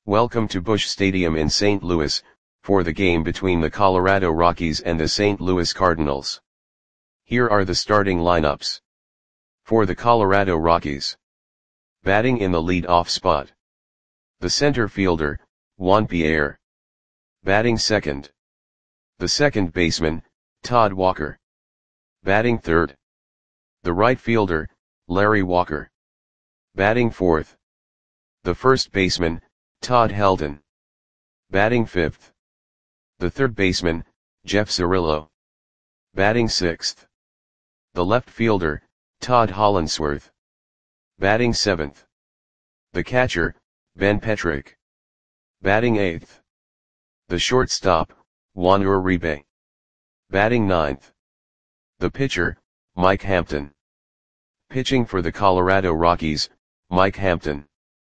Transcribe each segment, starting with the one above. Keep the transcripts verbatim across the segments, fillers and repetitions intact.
Welcome to Busch Stadium in Saint Louis, for the game between the Colorado Rockies and the Saint Louis Cardinals. Here are the starting lineups. For the Colorado Rockies. Batting in the lead-off spot. The center fielder, Juan Pierre. Batting second. The second baseman, Todd Walker. Batting third. The right fielder, Larry Walker. Batting fourth. The first baseman, Todd Helton. Batting fifth. The third baseman, Jeff Cirillo. Batting sixth. The left fielder, Todd Hollandsworth. Batting seventh. The catcher, Ben Petrick. Batting eighth. The shortstop, Juan Uribe. Batting ninth. The pitcher, Mike Hampton. Pitching for the Colorado Rockies, Mike Hampton.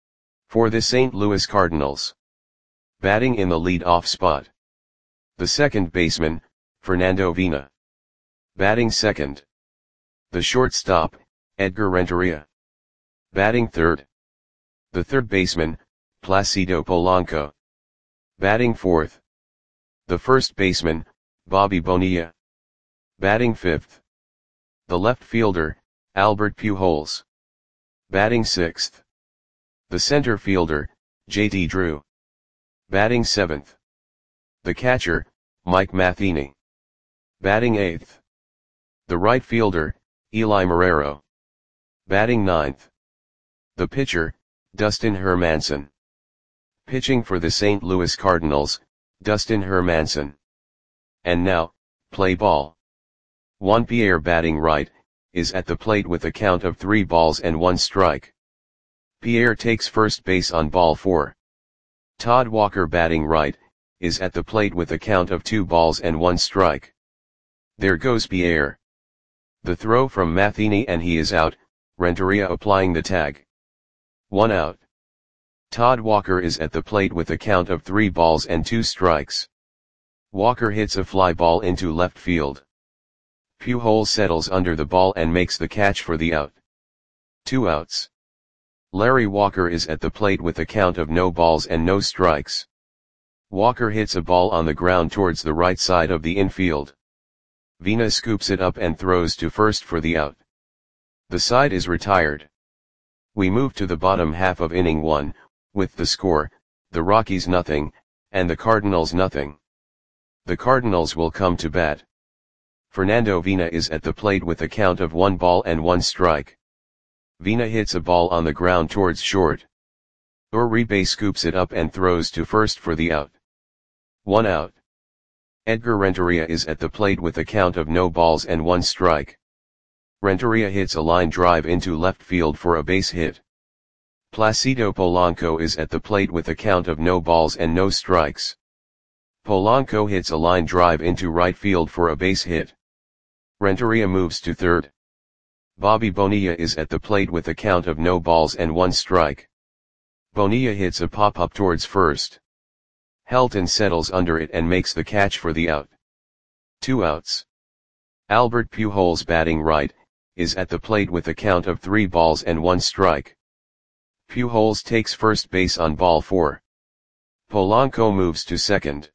For the Saint Louis Cardinals. Batting in the lead-off spot. The second baseman, Fernando Vina. Batting second. The shortstop, Edgar Renteria. Batting third. The third baseman, Placido Polanco. Batting fourth. The first baseman, Bobby Bonilla. Batting fifth. The left fielder, Albert Pujols. Batting sixth. The center fielder, J T Drew. Batting seventh. The catcher, Mike Matheny. Batting eighth. The right fielder, Eli Marrero. Batting ninth. The pitcher, Dustin Hermanson. Pitching for the Saint Louis Cardinals, Dustin Hermanson. And now, play ball. Juan Pierre batting right, is at the plate with a count of three balls and one strike. Pierre takes first base on ball four. Todd Walker batting right, is at the plate with a count of two balls and one strike. There goes Pierre. The throw from Matheny and he is out, Renteria applying the tag. One out. Todd Walker is at the plate with a count of three balls and two strikes. Walker hits a fly ball into left field. Pujols settles under the ball and makes the catch for the out. Two outs. Larry Walker is at the plate with a count of no balls and no strikes. Walker hits a ball on the ground towards the right side of the infield. Vina scoops it up and throws to first for the out. The side is retired. We move to the bottom half of inning one, with the score, the Rockies nothing, and the Cardinals nothing. The Cardinals will come to bat. Fernando Vina is at the plate with a count of one ball and one strike. Vina hits a ball on the ground towards short. Uribe scoops it up and throws to first for the out. One out. Edgar Renteria is at the plate with a count of no balls and one strike. Renteria hits a line drive into left field for a base hit. Placido Polanco is at the plate with a count of no balls and no strikes. Polanco hits a line drive into right field for a base hit. Renteria moves to third. Bobby Bonilla is at the plate with a count of no balls and one strike. Bonilla hits a pop-up towards first. Helton settles under it and makes the catch for the out. Two outs. Albert Pujols batting right, is at the plate with a count of three balls and one strike. Pujols takes first base on ball four. Polanco moves to second.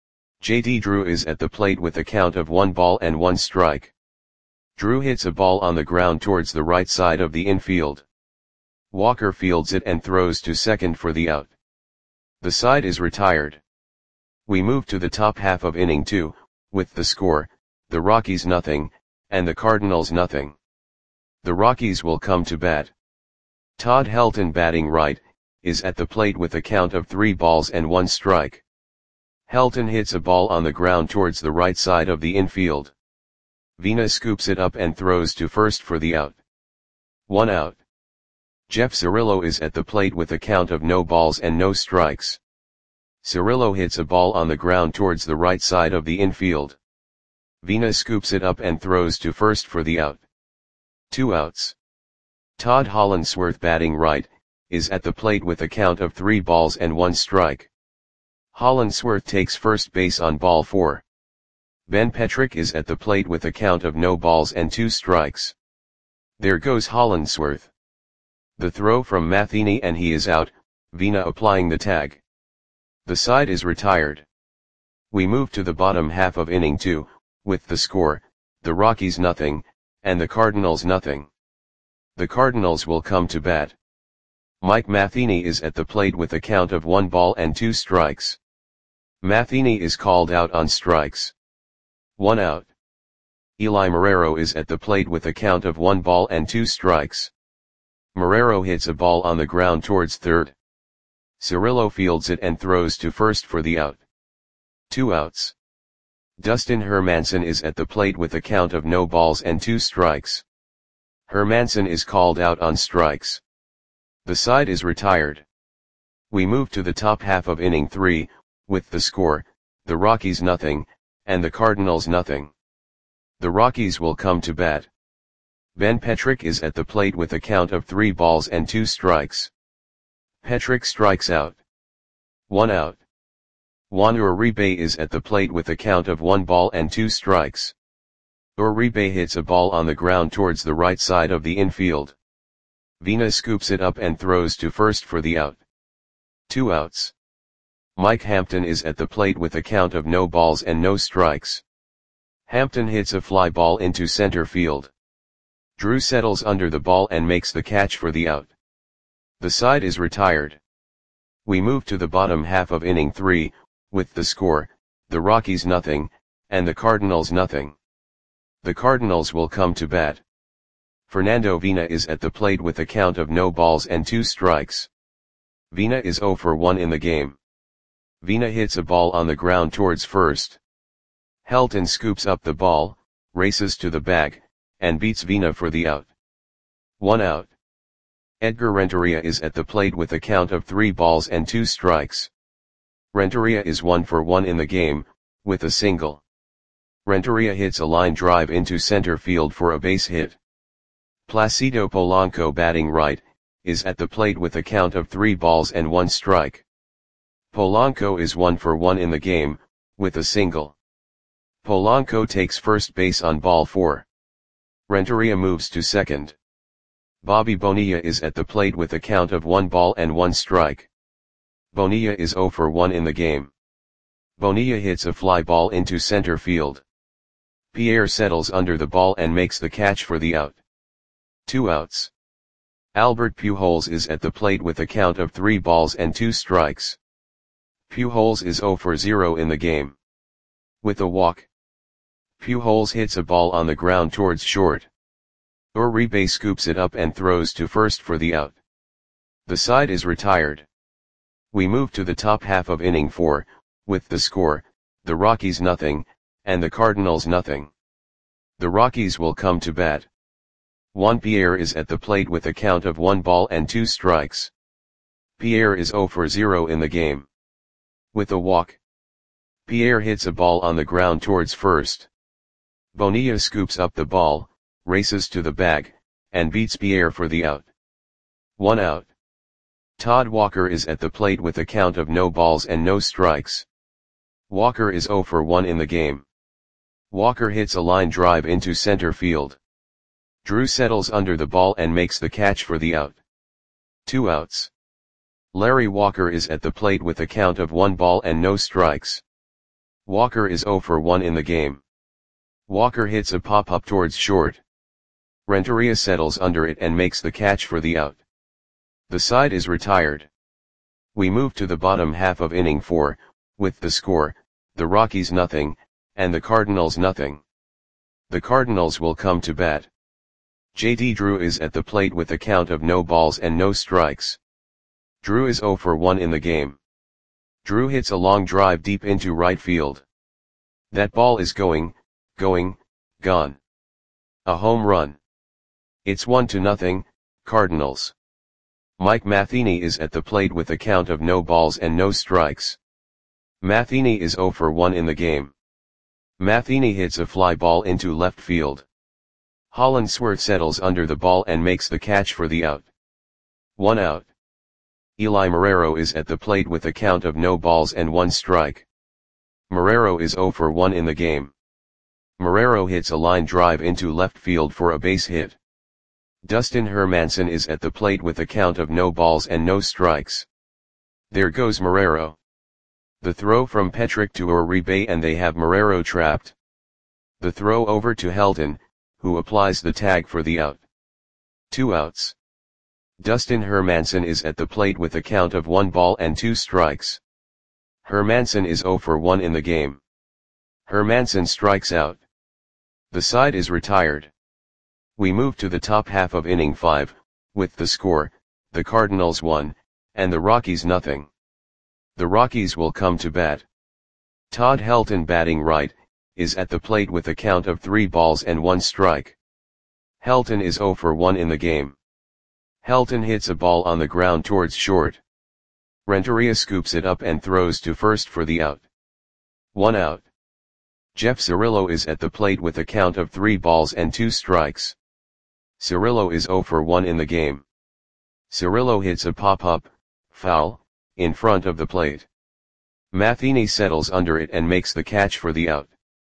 J T Drew is at the plate with a count of one ball and one strike. Drew hits a ball on the ground towards the right side of the infield. Walker fields it and throws to second for the out. The side is retired. We move to the top half of inning two, with the score, the Rockies nothing, and the Cardinals nothing. The Rockies will come to bat. Todd Helton batting right, is at the plate with a count of three balls and one strike. Helton hits a ball on the ground towards the right side of the infield. Vina scoops it up and throws to first for the out. One out. Jeff Cirillo is at the plate with a count of no balls and no strikes. Cirillo hits a ball on the ground towards the right side of the infield. Vina scoops it up and throws to first for the out. Two outs. Todd Hollandsworth batting right, is at the plate with a count of three balls and one strike. Hollandsworth takes first base on ball four. Ben Petrick is at the plate with a count of no balls and two strikes. There goes Hollandsworth. The throw from Matheny and he is out, Vina applying the tag. The side is retired. We move to the bottom half of inning two, with the score, the Rockies nothing, and the Cardinals nothing. The Cardinals will come to bat. Mike Matheny is at the plate with a count of one ball and two strikes. Matheny is called out on strikes. One out. Eli Marrero is at the plate with a count of one ball and two strikes. Marrero hits a ball on the ground towards third. Cirillo fields it and throws to first for the out. Two outs. Dustin Hermanson is at the plate with a count of no balls and two strikes. Hermanson is called out on strikes. The side is retired. We move to the top half of inning three, with the score, the Rockies nothing, and the Cardinals nothing. The Rockies will come to bat. Ben Petrick is at the plate with a count of three balls and two strikes. Petrick strikes out. One out. Juan Uribe is at the plate with a count of one ball and two strikes. Uribe hits a ball on the ground towards the right side of the infield. Vina scoops it up and throws to first for the out. Two outs. Mike Hampton is at the plate with a count of no balls and no strikes. Hampton hits a fly ball into center field. Drew settles under the ball and makes the catch for the out. The side is retired. We move to the bottom half of inning three, with the score, the Rockies nothing, and the Cardinals nothing. The Cardinals will come to bat. Fernando Vina is at the plate with a count of no balls and two strikes. Vina is zero for one in the game. Vina hits a ball on the ground towards first. Helton scoops up the ball, races to the bag, and beats Vina for the out. One out. Edgar Renteria is at the plate with a count of three balls and two strikes. Renteria is one for one in the game, with a single. Renteria hits a line drive into center field for a base hit. Placido Polanco, batting right, is at the plate with a count of three balls and one strike. Polanco is one for one in the game, with a single. Polanco takes first base on ball four. Renteria moves to second. Bobby Bonilla is at the plate with a count of one ball and one strike. Bonilla is zero for one in the game. Bonilla hits a fly ball into center field. Pierre settles under the ball and makes the catch for the out. Two outs. Albert Pujols is at the plate with a count of three balls and two strikes. Pujols is zero for zero in the game. With a walk. Pujols hits a ball on the ground towards short. Uribe scoops it up and throws to first for the out. The side is retired. We move to the top half of inning four, with the score, the Rockies nothing, and the Cardinals nothing. The Rockies will come to bat. Juan Pierre is at the plate with a count of one ball and two strikes. Pierre is zero for zero in the game. With a walk. Pierre hits a ball on the ground towards first. Bonilla scoops up the ball, races to the bag, and beats Pierre for the out. One out. Todd Walker is at the plate with a count of no balls and no strikes. Walker is zero for one in the game. Walker hits a line drive into center field. Drew settles under the ball and makes the catch for the out. Two outs. Larry Walker is at the plate with a count of one ball and no strikes. Walker is zero for one in the game. Walker hits a pop-up towards short. Renteria settles under it and makes the catch for the out. The side is retired. We move to the bottom half of inning four, with the score, the Rockies nothing, and the Cardinals nothing. The Cardinals will come to bat. J D Drew is at the plate with a count of no balls and no strikes. Drew is zero for one in the game. Drew hits a long drive deep into right field. That ball is going, going, gone. A home run. It's one to nothing, Cardinals. Mike Matheny is at the plate with a count of no balls and no strikes. Matheny is zero for one in the game. Matheny hits a fly ball into left field. Hollandsworth settles under the ball and makes the catch for the out. One out. Eli Marrero is at the plate with a count of no balls and one strike. Marrero is zero for one in the game. Marrero hits a line drive into left field for a base hit. Dustin Hermanson is at the plate with a count of no balls and no strikes. There goes Marrero. The throw from Petrick to Uribe and they have Marrero trapped. The throw over to Helton, who applies the tag for the out. Two outs. Dustin Hermanson is at the plate with a count of one ball and two strikes. Hermanson is zero for one in the game. Hermanson strikes out. The side is retired. We move to the top half of inning five, with the score, the Cardinals one, and the Rockies nothing. The Rockies will come to bat. Todd Helton, batting right, is at the plate with a count of three balls and one strike. Helton is zero for one in the game. Helton hits a ball on the ground towards short. Renteria scoops it up and throws to first for the out. One out. Jeff Cirillo is at the plate with a count of three balls and two strikes. Cirillo is zero for one in the game. Cirillo hits a pop-up, foul, in front of the plate. Matheny settles under it and makes the catch for the out.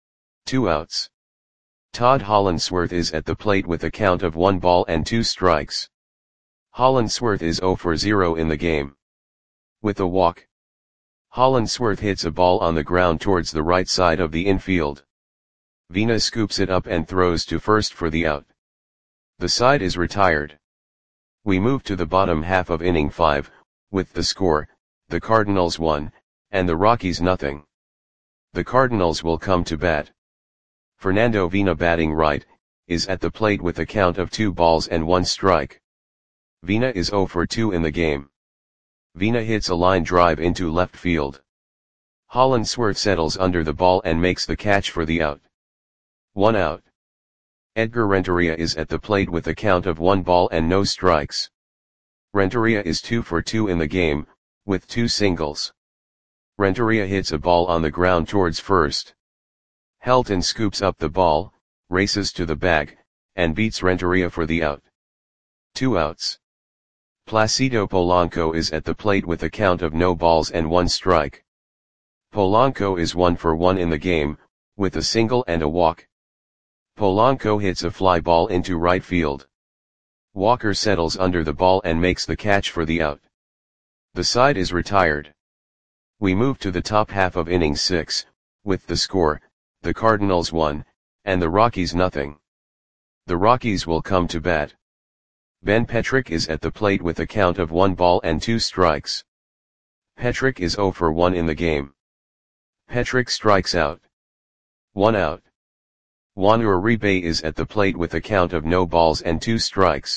Two outs. Todd Hollandsworth is at the plate with a count of one ball and two strikes. Hollandsworth is zero for zero in the game. With a walk. Hollandsworth hits a ball on the ground towards the right side of the infield. Vina scoops it up and throws to first for the out. The side is retired. We move to the bottom half of inning five, with the score, the Cardinals one, and the Rockies nothing. The Cardinals will come to bat. Fernando Vina, batting right, is at the plate with a count of two balls and one strike. Vina is zero for two in the game. Vina hits a line drive into left field. Hollandsworth settles under the ball and makes the catch for the out. One out. Edgar Renteria is at the plate with a count of one ball and no strikes. Renteria is two for two in the game, with two singles. Renteria hits a ball on the ground towards first. Helton scoops up the ball, races to the bag, and beats Renteria for the out. Two outs. Placido Polanco is at the plate with a count of no balls and one strike. Polanco is one for one in the game, with a single and a walk. Polanco hits a fly ball into right field. Walker settles under the ball and makes the catch for the out. The side is retired. We move to the top half of inning six, with the score, the Cardinals one, and the Rockies nothing. The Rockies will come to bat. Ben Petrick is at the plate with a count of one ball and two strikes. Petrick is zero for one in the game. Petrick strikes out. One out. Juan Uribe is at the plate with a count of no balls and two strikes.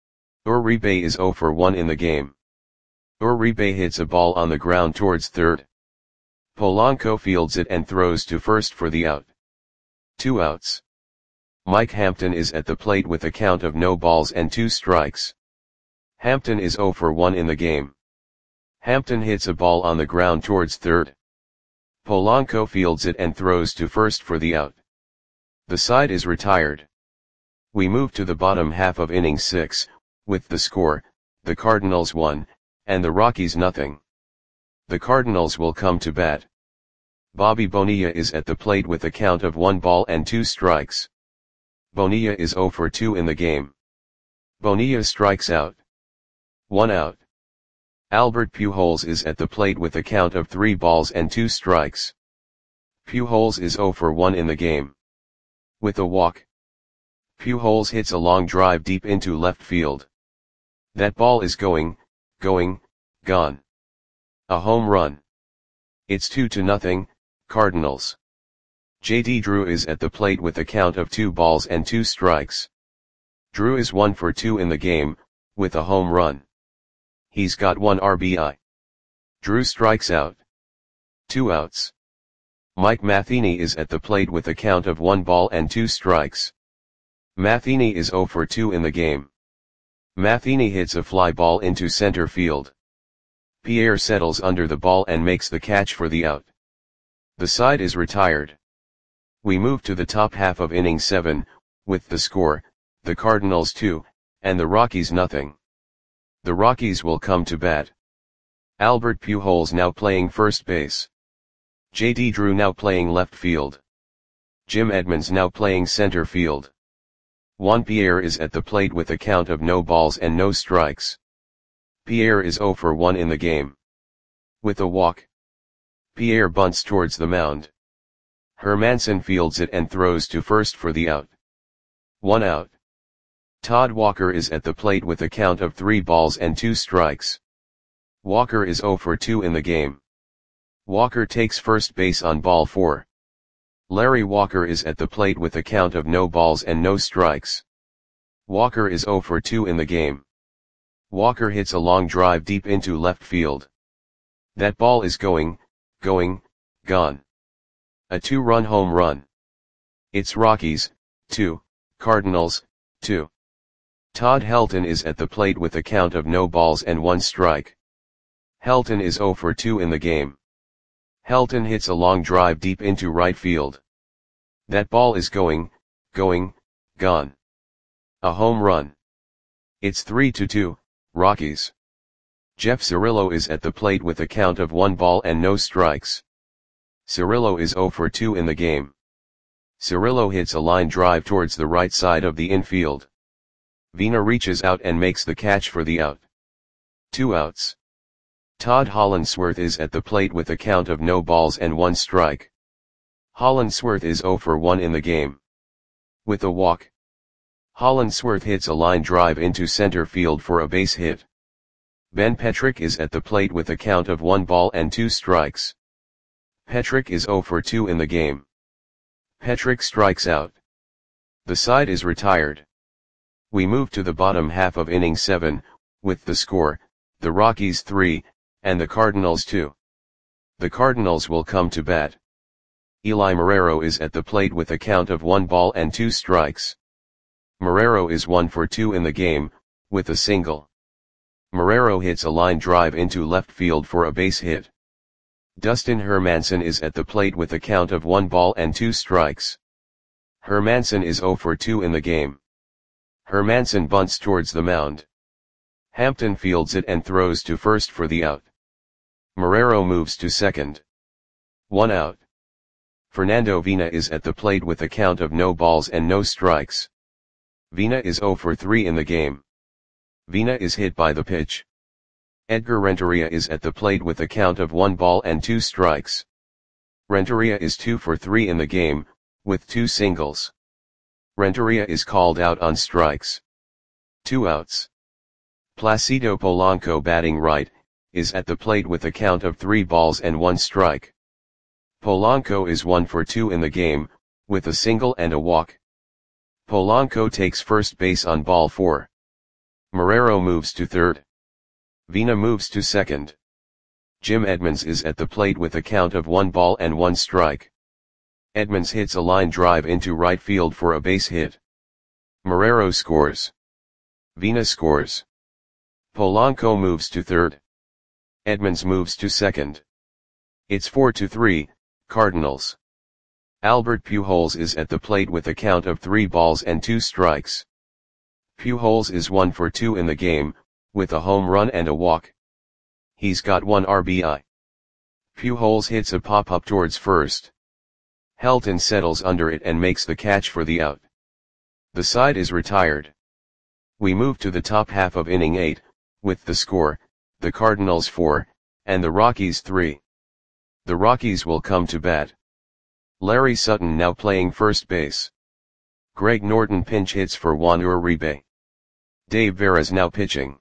Uribe is zero for one in the game. Uribe hits a ball on the ground towards third. Polanco fields it and throws to first for the out. Two outs. Mike Hampton is at the plate with a count of no balls and two strikes. Hampton is zero for one in the game. Hampton hits a ball on the ground towards third. Polanco fields it and throws to first for the out. The side is retired. We move to the bottom half of inning six, with the score, the Cardinals one, and the Rockies nothing. The Cardinals will come to bat. Bobby Bonilla is at the plate with a count of one ball and two strikes. Bonilla is zero for two in the game. Bonilla strikes out. One out. Albert Pujols is at the plate with a count of three balls and two strikes. Pujols is zero for one in the game. With a walk. Pujols hits a long drive deep into left field. That ball is going, going, gone. A home run. It's two to nothing, Cardinals. J D Drew is at the plate with a count of two balls and two strikes. Drew is one for two in the game, with a home run. He's got one R B I. Drew strikes out. Two outs. Mike Matheny is at the plate with a count of one ball and two strikes. Matheny is zero for two in the game. Matheny hits a fly ball into center field. Pierre settles under the ball and makes the catch for the out. The side is retired. We move to the top half of inning seven, with the score, the Cardinals two, and the Rockies nothing. The Rockies will come to bat. Albert Pujols now playing first base. J D Drew now playing left field. Jim Edmonds now playing center field. Juan Pierre is at the plate with a count of no balls and no strikes. Pierre is zero for one in the game. With a walk. Pierre bunts towards the mound. Hermansen fields it and throws to first for the out. One out. Todd Walker is at the plate with a count of three balls and two strikes. Walker is zero for two in the game. Walker takes first base on ball four. Larry Walker is at the plate with a count of no balls and no strikes. Walker is zero for two in the game. Walker hits a long drive deep into left field. That ball is going, going, gone. A two-run home run. It's Rockies, two, Cardinals, two. Todd Helton is at the plate with a count of no balls and one strike. Helton is zero for two in the game. Helton hits a long drive deep into right field. That ball is going, going, gone. A home run. It's three to two, Rockies. Jeff Cirillo is at the plate with a count of one ball and no strikes. Cirillo is zero for two in the game. Cirillo hits a line drive towards the right side of the infield. Vina reaches out and makes the catch for the out. Two outs. Todd Hollandsworth is at the plate with a count of no balls and one strike. Hollandsworth is zero for one in the game. With a walk. Hollandsworth hits a line drive into center field for a base hit. Ben Petrick is at the plate with a count of one ball and two strikes. Petrick is zero for two in the game. Petrick strikes out. The side is retired. We move to the bottom half of inning seven, with the score, the Rockies three, and the Cardinals two. The Cardinals will come to bat. Eli Marrero is at the plate with a count of one ball and two strikes. Marrero is one for two in the game, with a single. Marrero hits a line drive into left field for a base hit. Dustin Hermansen is at the plate with a count of one ball and two strikes. Hermansen is zero for two in the game. Hermansen bunts towards the mound. Hampton fields it and throws to first for the out. Marrero moves to second. One out. Fernando Vina is at the plate with a count of no balls and no strikes. Vina is zero for three in the game. Vina is hit by the pitch. Edgar Renteria is at the plate with a count of one ball and two strikes. Renteria is two for three in the game, with two singles. Renteria is called out on strikes. Two outs. Placido Polanco, batting right, is at the plate with a count of three balls and one strike. Polanco is one for two in the game, with a single and a walk. Polanco takes first base on ball four. Marrero moves to third. Vina moves to second. Jim Edmonds is at the plate with a count of one ball and one strike. Edmonds hits a line drive into right field for a base hit. Marrero scores. Vina scores. Polanco moves to third. Edmonds moves to second. It's four to three, Cardinals. Albert Pujols is at the plate with a count of three balls and two strikes. Pujols is one for two in the game, with a home run and a walk. He's got one R B I. Pujols hits a pop-up towards first. Helton settles under it and makes the catch for the out. The side is retired. We move to the top half of inning eight, with the score, the Cardinals four, and the Rockies three. The Rockies will come to bat. Larry Sutton now playing first base. Greg Norton pinch hits for Juan Uribe. Dave Veras now pitching.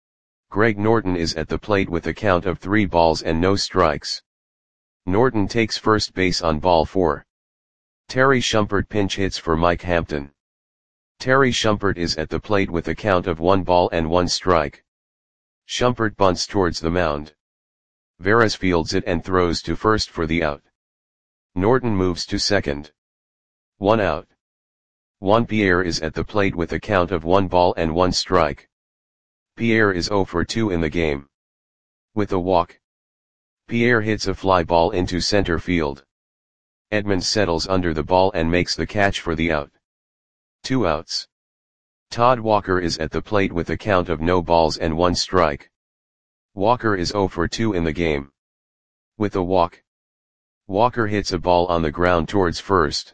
Greg Norton is at the plate with a count of three balls and no strikes. Norton takes first base on ball four. Terry Shumpert pinch hits for Mike Hampton. Terry Shumpert is at the plate with a count of one ball and one strike. Shumpert bunts towards the mound. Veras fields it and throws to first for the out. Norton moves to second. One out. Juan Pierre is at the plate with a count of one ball and one strike. Pierre is zero for two in the game. With a walk. Pierre hits a fly ball into center field. Edmonds settles under the ball and makes the catch for the out. Two outs. Todd Walker is at the plate with a count of no balls and one strike. Walker is zero for two in the game. With a walk. Walker hits a ball on the ground towards first.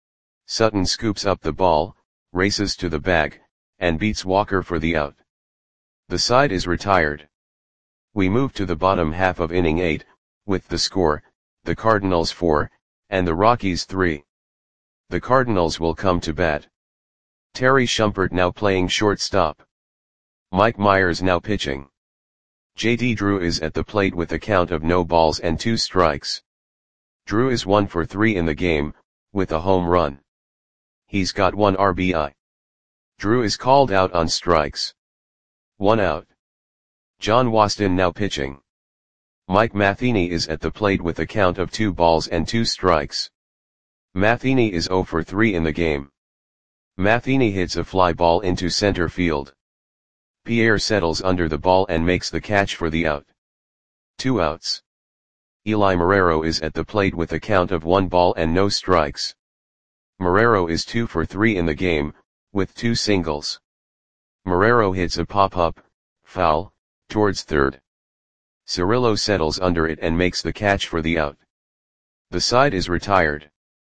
Sutton scoops up the ball, races to the bag, and beats Walker for the out. The side is retired. We move to the bottom half of inning eight, with the score, the Cardinals four, and the Rockies three. The Cardinals will come to bat. Terry Shumpert now playing shortstop. Mike Myers now pitching. J D Drew is at the plate with a count of no balls and two strikes. Drew is one for three in the game, with a home run. He's got one R B I. Drew is called out on strikes. One out. John Waston now pitching. Mike Matheny is at the plate with a count of two balls and two strikes. Matheny is zero for three in the game. Matheny hits a fly ball into center field. Pierre settles under the ball and makes the catch for the out. Two outs. Eli Marrero is at the plate with a count of one ball and no strikes. Marrero is two for three in the game, with two singles. Marrero hits a pop-up, foul, towards third. Cirillo settles under it and makes the catch for the out. The side is retired.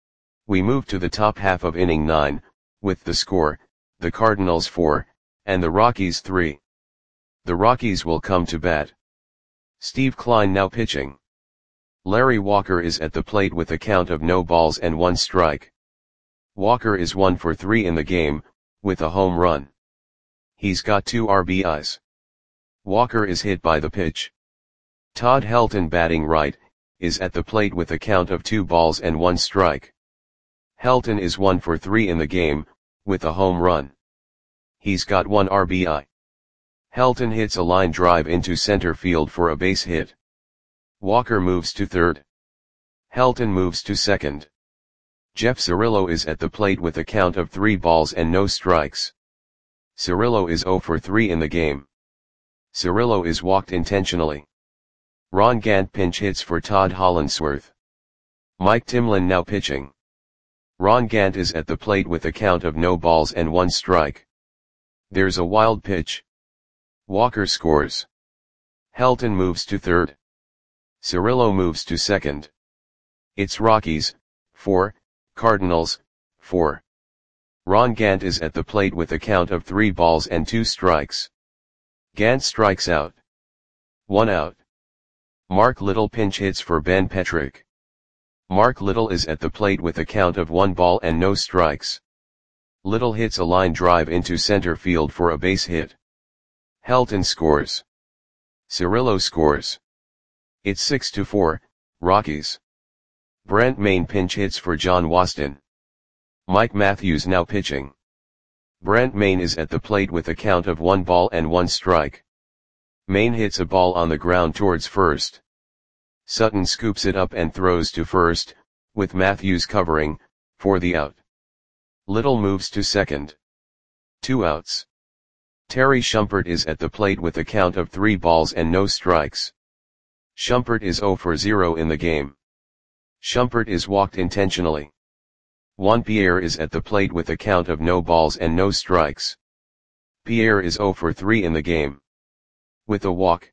We move to the top half of inning nine, with the score, the Cardinals four, and the Rockies three. The Rockies will come to bat. Steve Kline now pitching. Larry Walker is at the plate with a count of no balls and one strike. Walker is one for three in the game, with a home run. He's got two R B Is. Walker is hit by the pitch. Todd Helton batting right, is at the plate with a count of two balls and one strike. Helton is one for three in the game, with a home run. He's got one R B I. Helton hits a line drive into center field for a base hit. Walker moves to third. Helton moves to second. Jeff Cirillo is at the plate with a count of three balls and no strikes. Cirillo is zero for three in the game. Cirillo is walked intentionally. Ron Gant pinch hits for Todd Hollandsworth. Mike Timlin now pitching. Ron Gant is at the plate with a count of no balls and one strike. There's a wild pitch. Walker scores. Helton moves to third. Cirillo moves to second. It's Rockies, four, Cardinals, four. Ron Gant is at the plate with a count of three balls and two strikes. Gant strikes out. One out. Mark Little pinch hits for Ben Petrick. Mark Little is at the plate with a count of one ball and no strikes. Little hits a line drive into center field for a base hit. Helton scores. Cirillo scores. It's six to four, Rockies. Brent Maine pinch hits for John Waston. Mike Matthews now pitching. Brent Maine is at the plate with a count of one ball and one strike. Maine hits a ball on the ground towards first. Sutton scoops it up and throws to first, with Matthews covering, for the out. Little moves to second. Two outs. Terry Shumpert is at the plate with a count of three balls and no strikes. Shumpert is zero for zero in the game. Shumpert is walked intentionally. Juan Pierre is at the plate with a count of no balls and no strikes. Pierre is zero for three in the game. With a walk.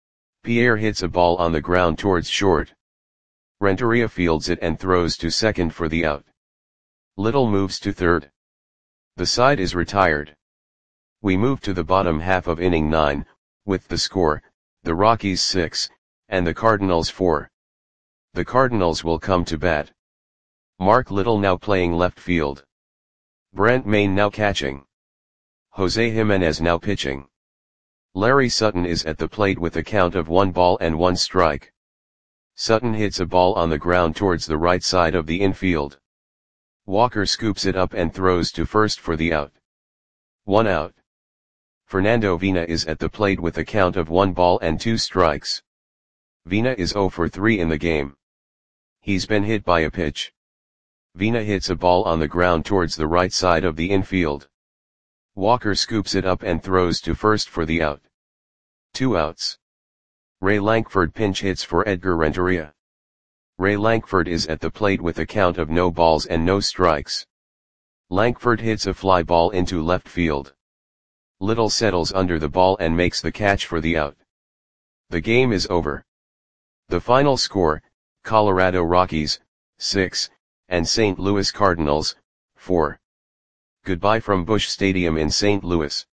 Pierre hits a ball on the ground towards short. Renteria fields it and throws to second for the out. Little moves to third. The side is retired. We move to the bottom half of inning nine, with the score, the Rockies six, and the Cardinals four. The Cardinals will come to bat. Mark Little now playing left field. Brent Maine now catching. Jose Jimenez now pitching. Larry Sutton is at the plate with a count of one ball and one strike. Sutton hits a ball on the ground towards the right side of the infield. Walker scoops it up and throws to first for the out. One out. Fernando Vina is at the plate with a count of one ball and two strikes. Vina is zero for three in the game. He's been hit by a pitch. Vina hits a ball on the ground towards the right side of the infield. Walker scoops it up and throws to first for the out. Two outs. Ray Lankford pinch hits for Edgar Renteria. Ray Lankford is at the plate with a count of no balls and no strikes. Lankford hits a fly ball into left field. Little settles under the ball and makes the catch for the out. The game is over. The final score, Colorado Rockies, six, and Saint Louis Cardinals, four. Goodbye from Busch Stadium in Saint Louis.